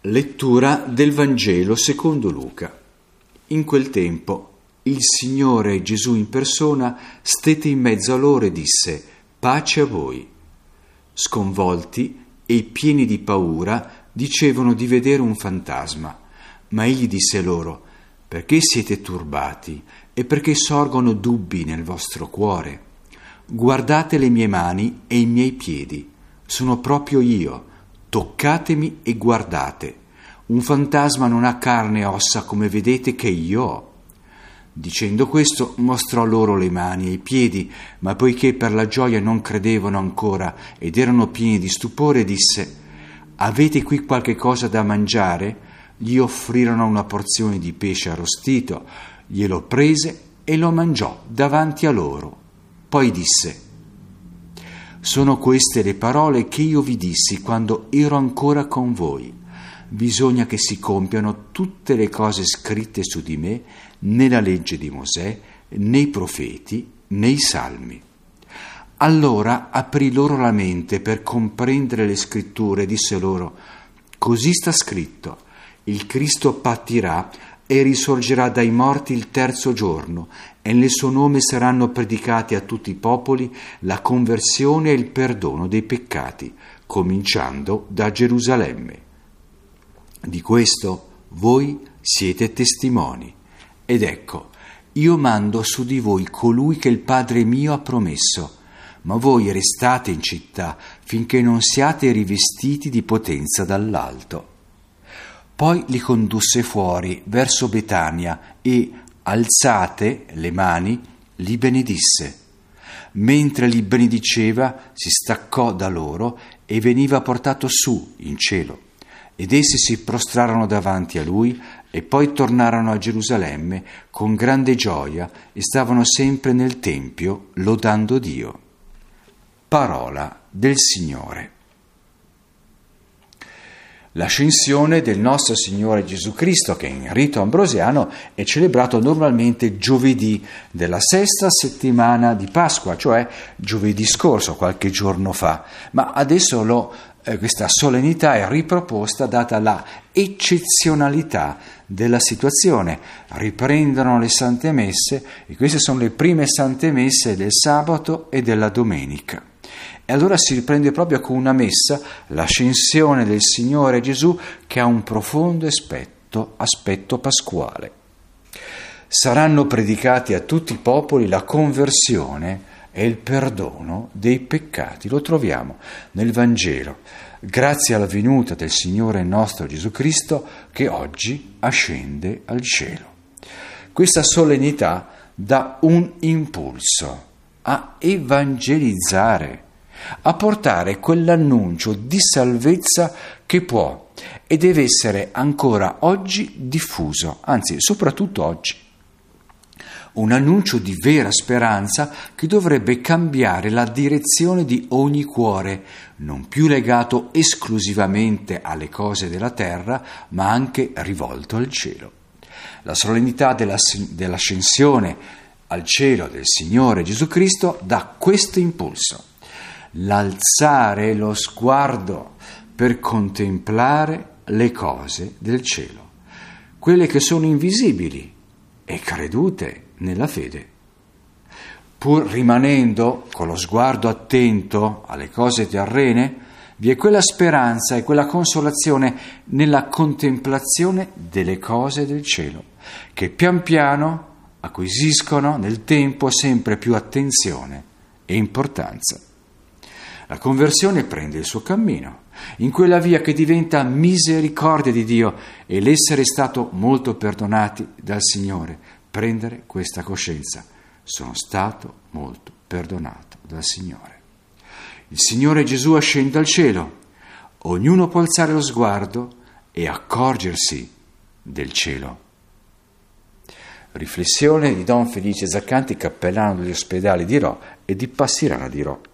Lettura del Vangelo secondo Luca. In quel tempo il Signore Gesù in persona stette in mezzo a loro e disse: «Pace a voi». Sconvolti e pieni di paura dicevano di vedere un fantasma, ma egli disse loro: «Perché siete turbati e perché sorgono dubbi nel vostro cuore? Guardate le mie mani e i miei piedi, sono proprio io. Toccatemi e guardate. Un fantasma non ha carne e ossa come vedete che io ho». Dicendo questo mostrò loro le mani e i piedi, ma poiché per la gioia non credevano ancora ed erano pieni di stupore, disse: «Avete qui qualche cosa da mangiare?» Gli offrirono una porzione di pesce arrostito, glielo prese e lo mangiò davanti a loro. Poi disse: «Sono queste le parole che io vi dissi quando ero ancora con voi. Bisogna che si compiano tutte le cose scritte su di me nella legge di Mosè, nei profeti, nei salmi». Allora aprì loro la mente per comprendere le scritture e disse loro: «Così sta scritto: il Cristo patirà e risorgerà dai morti il terzo giorno, e nel suo nome saranno predicati a tutti i popoli la conversione e il perdono dei peccati, cominciando da Gerusalemme. Di questo voi siete testimoni. Ed ecco, io mando su di voi colui che il Padre mio ha promesso, ma voi restate in città finché non siate rivestiti di potenza dall'alto». Poi li condusse fuori verso Betania e, alzate le mani, li benedisse. Mentre li benediceva, si staccò da loro e veniva portato su in cielo. Ed essi si prostrarono davanti a lui e poi tornarono a Gerusalemme con grande gioia e stavano sempre nel Tempio lodando Dio. Parola del Signore. L'ascensione del nostro Signore Gesù Cristo, che in rito ambrosiano è celebrato normalmente giovedì della sesta settimana di Pasqua, cioè giovedì scorso, qualche giorno fa, ma adesso questa solennità è riproposta data la eccezionalità della situazione. Riprendono le Sante Messe e queste sono le prime Sante Messe del sabato e della domenica. E allora si riprende proprio con una messa, l'ascensione del Signore Gesù, che ha un profondo aspetto pasquale. Saranno predicati a tutti i popoli la conversione e il perdono dei peccati. Lo troviamo nel Vangelo, grazie alla venuta del Signore nostro Gesù Cristo, che oggi ascende al cielo. Questa solennità dà un impulso a evangelizzare, a portare quell'annuncio di salvezza che può e deve essere ancora oggi diffuso, anzi soprattutto oggi. Un annuncio di vera speranza che dovrebbe cambiare la direzione di ogni cuore, non più legato esclusivamente alle cose della terra, ma anche rivolto al cielo. La solennità dell'ascensione al cielo del Signore Gesù Cristo dà questo impulso: l'alzare lo sguardo per contemplare le cose del cielo, quelle che sono invisibili e credute nella fede. Pur rimanendo con lo sguardo attento alle cose terrene, vi è quella speranza e quella consolazione nella contemplazione delle cose del cielo, che pian piano acquisiscono nel tempo sempre più attenzione e importanza. La conversione prende il suo cammino, in quella via che diventa misericordia di Dio, e l'essere stato molto perdonati dal Signore, prendere questa coscienza: sono stato molto perdonato dal Signore. Il Signore Gesù ascende al cielo, ognuno può alzare lo sguardo e accorgersi del cielo. Riflessione di Don Felice Zaccanti, cappellano degli ospedali di Rho e di Passirana di Rho.